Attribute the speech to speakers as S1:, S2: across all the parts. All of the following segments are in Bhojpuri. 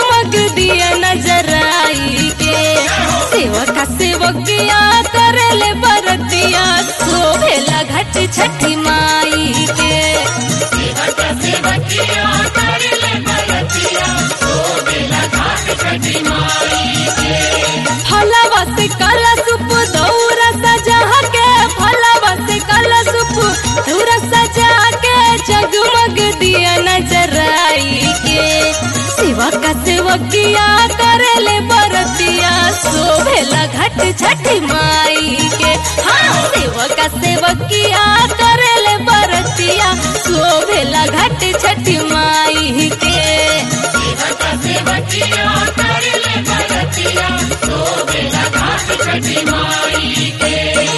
S1: जगमग दिया नजराई के सेवका सेवकिया करले बरतिया शोभेला घाट छठी माई के
S2: सेवका सेवकिया करले बरतिया शोभेला घाट छठी माई के
S1: फलवा से कलशुप दौरा सजा के फलवा से कलशुप दौरा सजा के जगमग दिया नजराई के सेवका सेवकिया करले बरतिया शोभेला घाट छठी माई के हाँ सेवका सेवकिया करले बरतिया शोभेला घाट छठी माई के
S2: सेवका सेवकिया करले बरतिया शोभेला घाट छठी माई के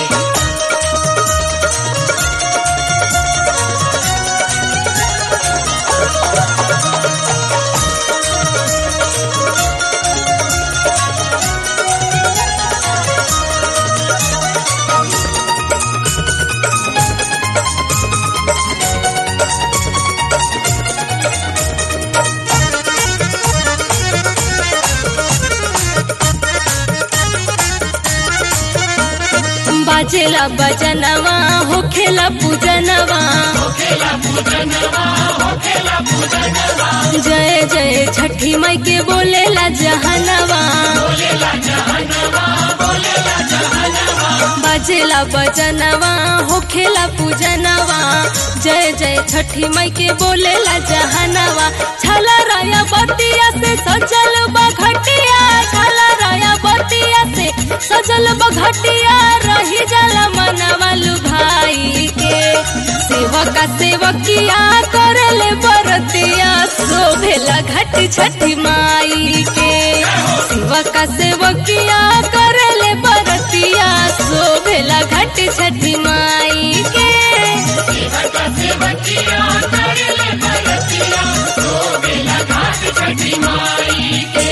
S1: बाजेला बजनवा होखेला पूजनवा
S2: होखेला पूजनवा होखेला पूजनवा
S1: जय जय छठी माई के बोलेला जहनवा
S2: बोलेला जहनवा बोलेला जहनवा
S1: बाजेला बजनवा होखेला पूजनवा जय जय छठी माई के बोलेला जहनवा छला राया बतिया से सजल बघटिया छला राया बतिया से सजल बघटिया रही जाला मनवा लुभाई के सेवका सेवकिया करले बरतिया शोभेला घाट छठी माई के सेवका सेवकिया करले बरतिया शोभेला घाट छठी माई के
S2: सेवका सेवकिया करले बरतिया शोभेला घाट छठी माई के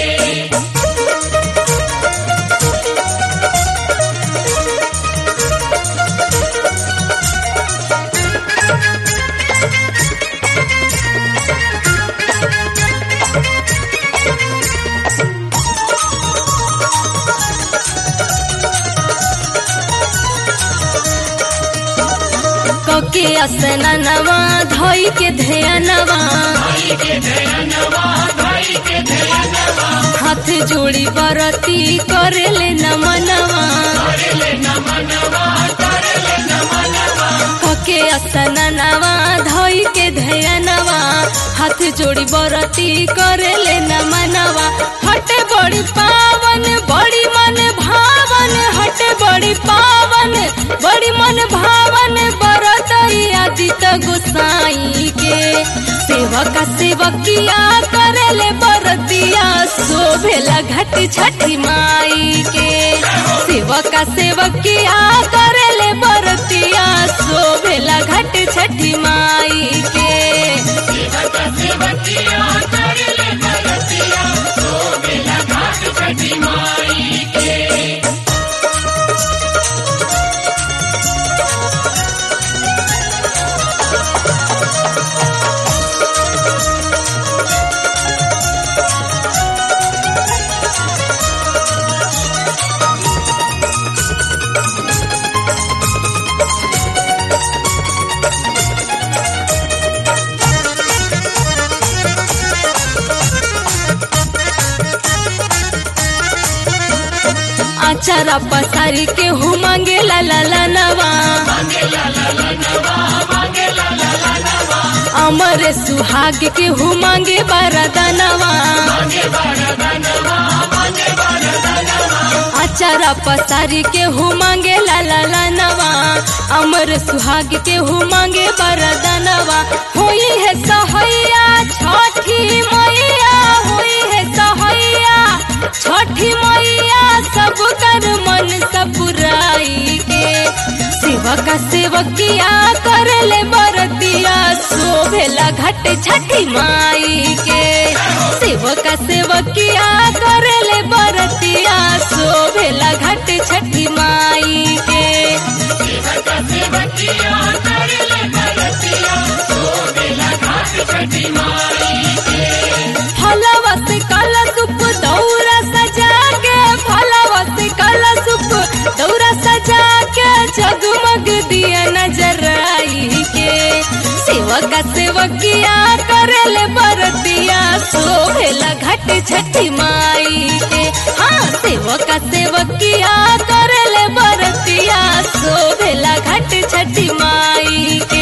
S1: के असननवा धोई के ध्यानवा
S2: भाई के ध्यानवा भाई के ध्यानवा
S1: हाथ जोड़ी बरती करेले नमनवा
S2: करले नमनवा करले नमनवा
S1: के असननवा धोई के ध्यानवा हाथ जोड़ी बरती करेले नमनवा हटे बड़ी पावन बड़ी मन भावन हटे बड़ी पावन बड़ी मन भावन बरतई आदित्य गोसाई के सेवका सेवकिया करले बरतिया शोभेला घाट छठी माई के सेवका सेवकिया करले बरतिया शोभेला घाट छठी माई के
S2: सेवका सेवकिया करले बरतिया शोभेला घाट छठी माई के
S1: आचारा पसारी के हु मांगे ला ला ला नवा
S2: मांगेला ला ला नवा मांगेला ला ला नवा
S1: अमर सुहाग के हु मांगे बरदनवा
S2: मांगे बरदनवा मांगे बरदनवा
S1: आचारा पसारी के हु मांगे ला ला ला नवा अमर सुहाग के हु मांगे बरदनवा होई है सहैया छठी मैया होई है सहैया छठी मैया सब कर मन सबुराई के सेवका सेवकिया करले बरतिया शोभेला घाट छठी माई के सेवका सेवकिया करले बरतिया शोभेला घाट छठी माई के
S2: सेवका सेवकिया करले बरतिया शोभेला घाट छठी माई के
S1: फलवा से कलश सेवका सेवकिया करेले बरतिया शोभेला घाट छठी माई के। हाँ सेवका सेवकिया करेले बरतिया शोभेला घाट छठी माई के।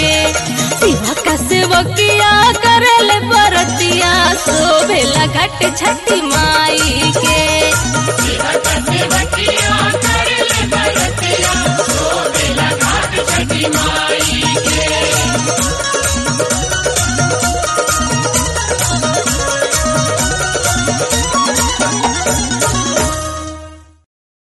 S1: सेवका सेवकिया करेले बरतिया शोभेला घाट छठी